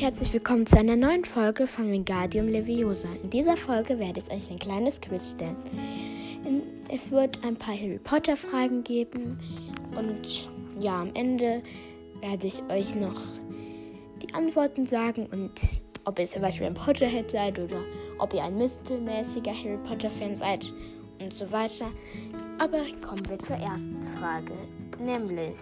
herzlich willkommen zu einer neuen Folge von Wingardium Leviosa. In dieser Folge werde ich euch ein kleines Quiz stellen. Es wird ein paar Harry Potter Fragen geben und am Ende werde ich euch noch die Antworten sagen und ob ihr zum Beispiel ein Potterhead seid oder ob ihr ein mittelmäßiger Harry Potter Fan seid und so weiter. Aber kommen wir zur ersten Frage, nämlich: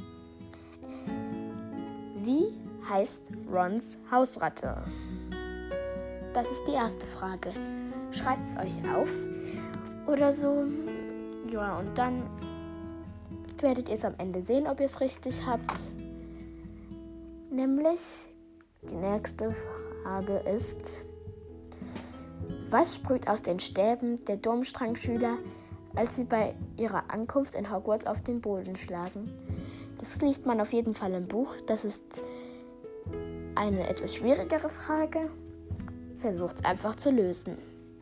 Wie heißt Rons Hausratte? Das ist die erste Frage. Schreibt es euch auf oder so. Ja, und dann werdet ihr es am Ende sehen, ob ihr es richtig habt. Nämlich, die nächste Frage ist: Was sprüht aus den Stäben der Durmstrang-Schüler, als sie bei ihrer Ankunft in Hogwarts auf den Boden schlagen? Das liest man auf jeden Fall im Buch. Das ist eine etwas schwierigere Frage. Versucht es einfach zu lösen.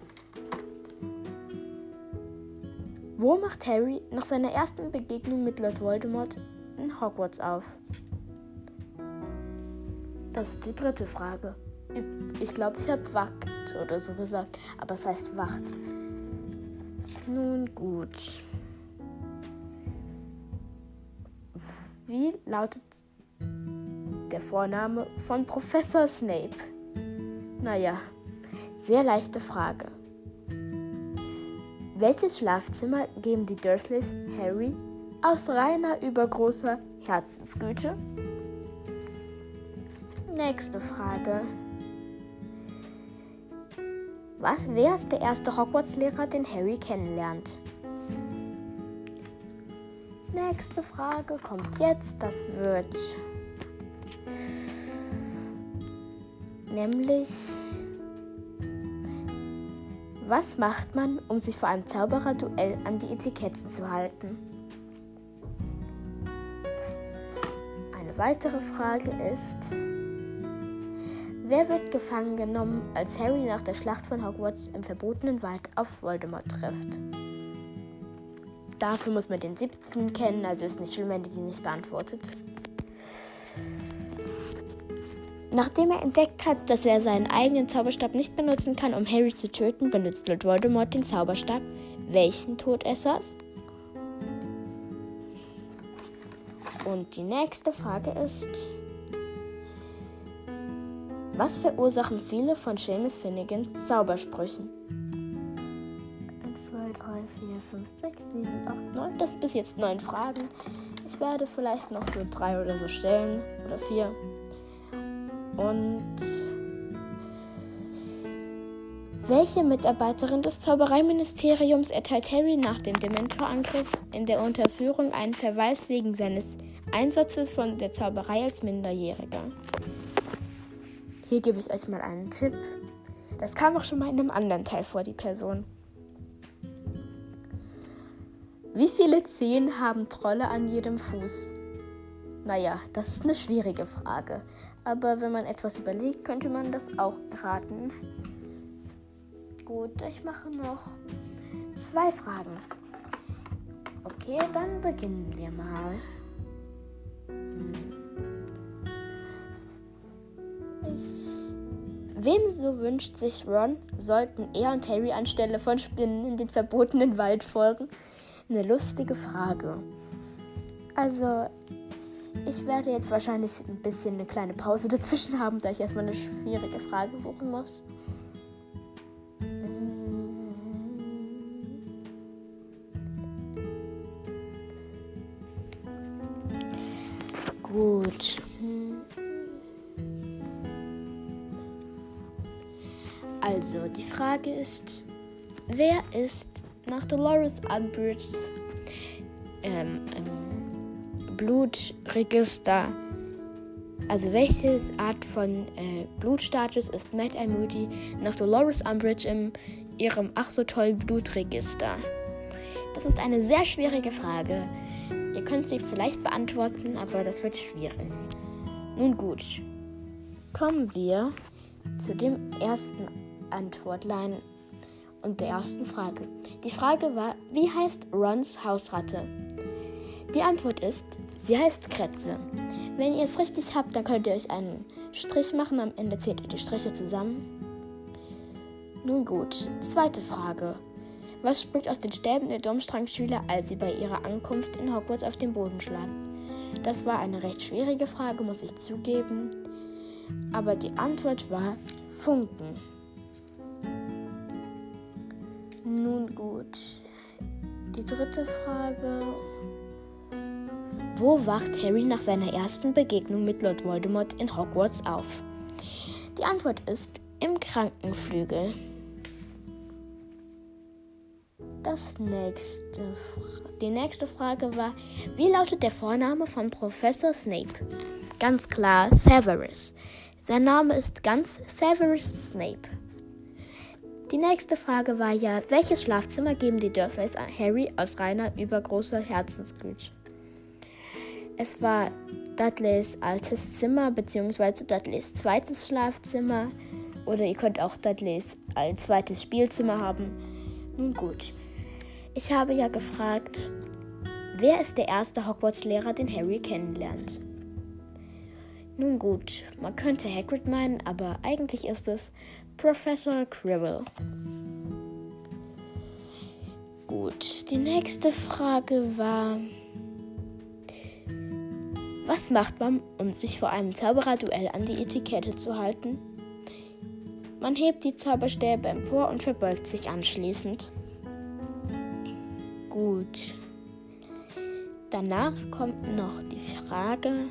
Wo macht Harry nach seiner ersten Begegnung mit Lord Voldemort in Hogwarts auf? Das ist die dritte Frage. Ich glaube, ich habe Wacht oder so gesagt, aber es heißt Wacht. Nun gut. Wie lautet der Vorname von Professor Snape? Naja, sehr leichte Frage. Welches Schlafzimmer geben die Dursleys Harry aus reiner übergroßer Herzensgüte? Nächste Frage. Wer ist der erste Hogwarts-Lehrer, den Harry kennenlernt? Nächste Frage kommt jetzt. Das wird nämlich: Was macht man, um sich vor einem Zaubererduell an die Etiketten zu halten? Eine weitere Frage ist: Wer wird gefangen genommen, als Harry nach der Schlacht von Hogwarts im verbotenen Wald auf Voldemort trifft? Dafür muss man den 7. kennen, also ist nicht schlimm, wenn ihr die nicht beantwortet. Nachdem er entdeckt hat, dass er seinen eigenen Zauberstab nicht benutzen kann, um Harry zu töten, benutzt Lord Voldemort den Zauberstab. Welchen Todessers? Und die nächste Frage ist: Was verursachen viele von Seamus Finnegans Zaubersprüchen? 1, 2, 3, 4, 5, 6, 7, 8, 9. Das sind bis jetzt 9 Fragen. Ich werde vielleicht noch so 3 oder so stellen. Oder 4. Und welche Mitarbeiterin des Zaubereiministeriums erteilt Harry nach dem Dementorangriff in der Unterführung einen Verweis wegen seines Einsatzes von der Zauberei als Minderjähriger? Hier gebe ich euch mal einen Tipp. Das kam auch schon mal in einem anderen Teil vor, die Person. Wie viele Zehen haben Trolle an jedem Fuß? Naja, das ist eine schwierige Frage. Aber wenn man etwas überlegt, könnte man das auch erraten. Gut, ich mache noch 2 Fragen. Okay, dann beginnen wir mal. Wem so wünscht sich Ron, sollten er und Harry anstelle von Spinnen in den verbotenen Wald folgen? Eine lustige Frage. Also, ich werde jetzt wahrscheinlich ein bisschen eine kleine Pause dazwischen haben, da ich erstmal eine schwierige Frage suchen muss. Gut. Also, die Frage ist: Wer ist nach Dolores Umbridges Blutregister, also welche Art von Blutstatus ist Mad-Eye Moody nach Dolores Umbridge in ihrem ach so tollen Blutregister? Das ist eine sehr schwierige Frage. Ihr könnt sie vielleicht beantworten, aber das wird schwierig. Nun gut, kommen wir zu dem ersten Antwortlein und der ersten Frage. Die Frage war: Wie heißt Rons Hausratte? Die Antwort ist: Sie heißt Kretze. Wenn ihr es richtig habt, dann könnt ihr euch einen Strich machen. Am Ende zählt ihr die Striche zusammen. Nun gut, zweite Frage. Was springt aus den Stäben der Durmstrang-Schüler, als sie bei ihrer Ankunft in Hogwarts auf den Boden schlagen? Das war eine recht schwierige Frage, muss ich zugeben. Aber die Antwort war Funken. Nun gut, die dritte Frage. Wo wacht Harry nach seiner ersten Begegnung mit Lord Voldemort in Hogwarts auf? Die Antwort ist im Krankenflügel. Die nächste Frage war, wie lautet der Vorname von Professor Snape? Ganz klar, Severus. Sein Name ist ganz Severus Snape. Die nächste Frage war ja, welches Schlafzimmer geben die Dursleys an Harry aus reiner, übergroßer Herzensgüte? Es war Dudleys altes Zimmer, beziehungsweise Dudleys zweites Schlafzimmer. Oder ihr könnt auch Dudleys als zweites Spielzimmer haben. Nun gut. Ich habe ja gefragt, wer ist der erste Hogwarts-Lehrer, den Harry kennenlernt? Nun gut, man könnte Hagrid meinen, aber eigentlich ist es Professor Quirrell. Gut, die nächste Frage war, was macht man, um sich vor einem Zaubererduell an die Etikette zu halten? Man hebt die Zauberstäbe empor und verbeugt sich anschließend. Gut. Danach kommt noch die Frage,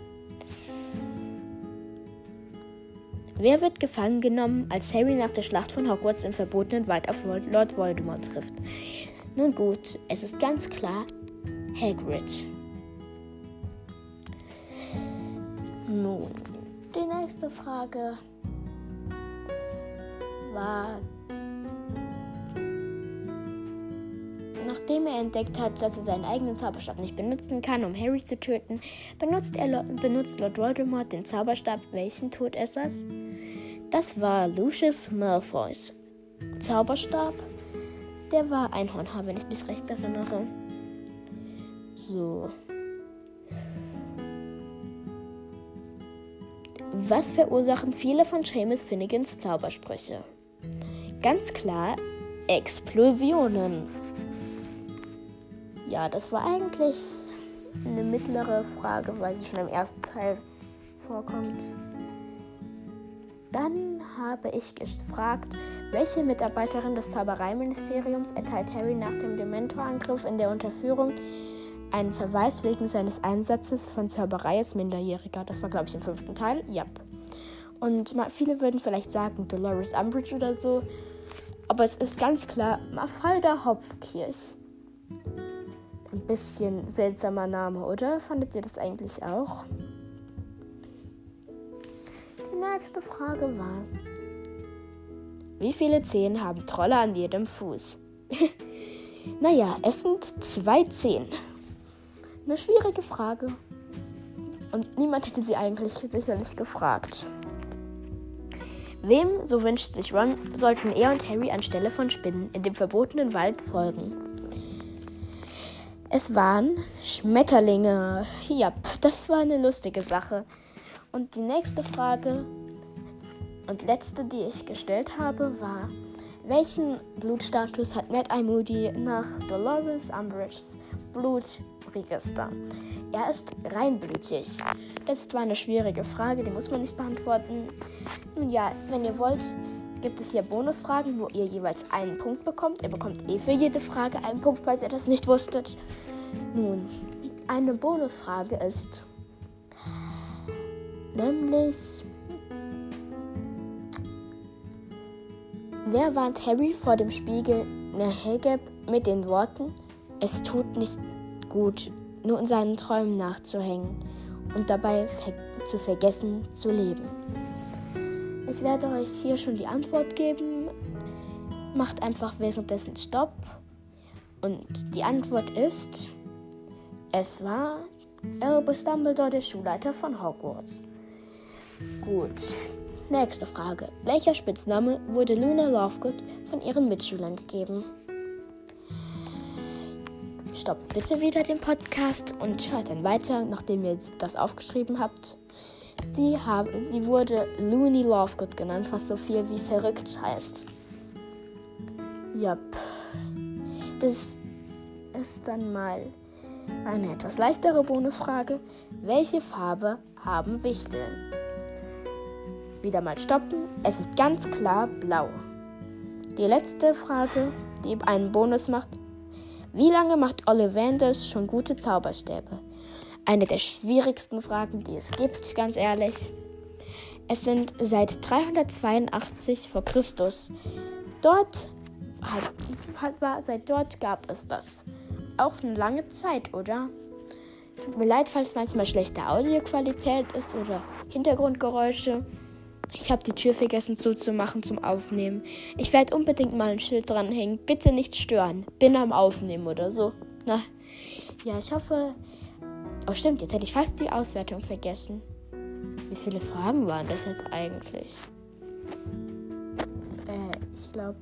wer wird gefangen genommen, als Harry nach der Schlacht von Hogwarts im verbotenen Wald auf Lord Voldemort trifft? Nun gut, es ist ganz klar Hagrid. Nun, die nächste Frage war, nachdem er entdeckt hat, dass er seinen eigenen Zauberstab nicht benutzen kann, um Harry zu töten, benutzt Lord Voldemort den Zauberstab welchen Todessers? Das war Lucius Malfoys Zauberstab. Der war Einhornhaar, wenn ich mich recht erinnere. So. Was verursachen viele von Seamus Finnegans Zaubersprüche? Ganz klar, Explosionen. Ja, das war eigentlich eine mittlere Frage, weil sie schon im ersten Teil vorkommt. Dann habe ich gefragt, welche Mitarbeiterin des Zaubereiministeriums erteilt Harry nach dem Dementorangriff in der Unterführung einen Verweis wegen seines Einsatzes von Zauberei als Minderjähriger. Das war, glaube ich, im 5. Teil. Ja. Und viele würden vielleicht sagen Dolores Umbridge oder so. Aber es ist ganz klar Mafalda Hopfkirch. Ein bisschen seltsamer Name, oder? Fandet ihr das eigentlich auch? Die nächste Frage war, wie viele Zehen haben Trolle an jedem Fuß? Naja, es sind 2 Zehen. Eine schwierige Frage. Und niemand hätte sie eigentlich sicherlich gefragt. Wem, so wünscht sich Ron, sollten er und Harry anstelle von Spinnen in dem verbotenen Wald folgen? Es waren Schmetterlinge. Ja, das war eine lustige Sache. Und die nächste Frage und letzte, die ich gestellt habe, war, welchen Blutstatus hat Mad-Eye Moody nach Dolores Umbridges Blutregister? Er ist reinblütig. Das ist zwar eine schwierige Frage, die muss man nicht beantworten. Nun ja, wenn ihr wollt, gibt es hier Bonusfragen, wo ihr jeweils einen Punkt bekommt. Ihr bekommt für jede Frage einen Punkt, falls ihr das nicht wusstet. Nun, eine Bonusfrage ist nämlich, wer warnt Harry vor dem Spiegel Nehegeb mit den Worten, es tut nicht gut, nur in seinen Träumen nachzuhängen und dabei zu vergessen zu leben? Ich werde euch hier schon die Antwort geben. Macht einfach währenddessen Stopp. Und die Antwort ist, es war Albus Dumbledore, der Schulleiter von Hogwarts. Gut, nächste Frage. Welcher Spitzname wurde Luna Lovegood von ihren Mitschülern gegeben? stoppt bitte wieder den Podcast und hört dann weiter, nachdem ihr das aufgeschrieben habt. Sie wurde Looney Lovegood genannt, was so viel wie verrückt heißt. Jupp. Das ist dann mal eine etwas leichtere Bonusfrage. Welche Farbe haben Wichteln? Wieder mal stoppen. Es ist ganz klar blau. Die letzte Frage, die einen Bonus macht. Wie lange macht Ollivanders schon gute Zauberstäbe? Eine der schwierigsten Fragen, die es gibt, ganz ehrlich. Es sind seit 382 vor Christus. Seit dort gab es das. Auch eine lange Zeit, oder? Tut mir leid, falls manchmal schlechte Audioqualität ist oder Hintergrundgeräusche. Ich habe die Tür vergessen zuzumachen zum Aufnehmen. Ich werde unbedingt mal ein Schild dranhängen. Bitte nicht stören. Bin am Aufnehmen oder so. Na, ja, ich hoffe... Oh stimmt, jetzt hätte ich fast die Auswertung vergessen. Wie viele Fragen waren das jetzt eigentlich? Ich glaube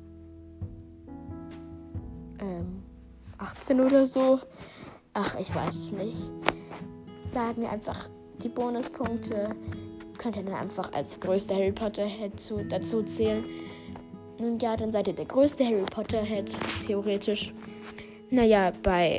18 oder so. Ach, ich weiß es nicht. Sagen wir einfach die Bonuspunkte. Könnt ihr dann einfach als größter Harry Potter-Head dazu zählen. Nun ja, dann seid ihr der größte Harry Potter-Head, theoretisch. Naja, bei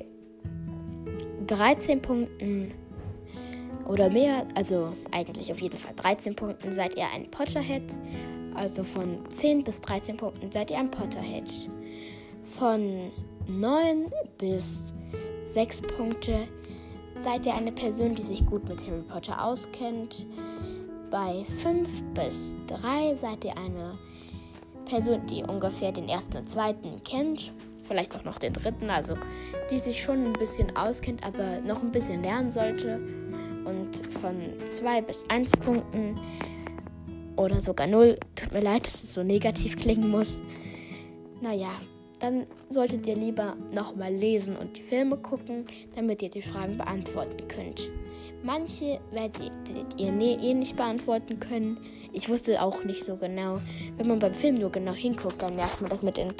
13 Punkten oder mehr, also eigentlich auf jeden Fall 13 Punkten seid ihr ein Potterhead. Also von 10 bis 13 Punkten seid ihr ein Potterhead. Von 9 bis 6 Punkte seid ihr eine Person, die sich gut mit Harry Potter auskennt. Bei 5 bis 3 seid ihr eine Person, die ungefähr den ersten und zweiten kennt. Vielleicht auch noch den dritten, also die sich schon ein bisschen auskennt, aber noch ein bisschen lernen sollte. Und von 2 bis 1 Punkten oder sogar 0, tut mir leid, dass es so negativ klingen muss. Naja, dann solltet ihr lieber nochmal lesen und die Filme gucken, damit ihr die Fragen beantworten könnt. Manche werdet ihr nicht beantworten können. Ich wusste auch nicht so genau. Wenn man beim Film nur genau hinguckt, dann merkt man das mit den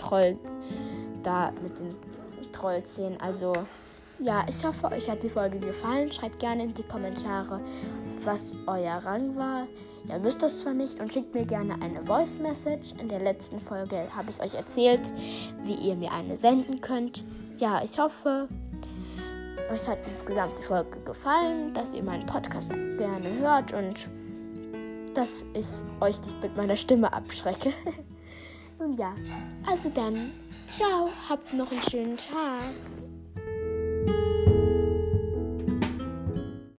Trollzähnen. Also, ja, ich hoffe, euch hat die Folge gefallen. Schreibt gerne in die Kommentare, was euer Rang war. Ihr müsst das zwar nicht und schickt mir gerne eine Voice Message. In der letzten Folge habe ich euch erzählt, wie ihr mir eine senden könnt. Ja, ich hoffe, euch hat insgesamt die Folge gefallen, dass ihr meinen Podcast gerne hört und dass ich euch nicht mit meiner Stimme abschrecke. Nun ja, also dann, ciao, habt noch einen schönen Tag.